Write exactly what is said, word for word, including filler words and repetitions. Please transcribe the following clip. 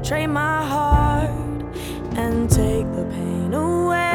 trade my heart and take the pain away.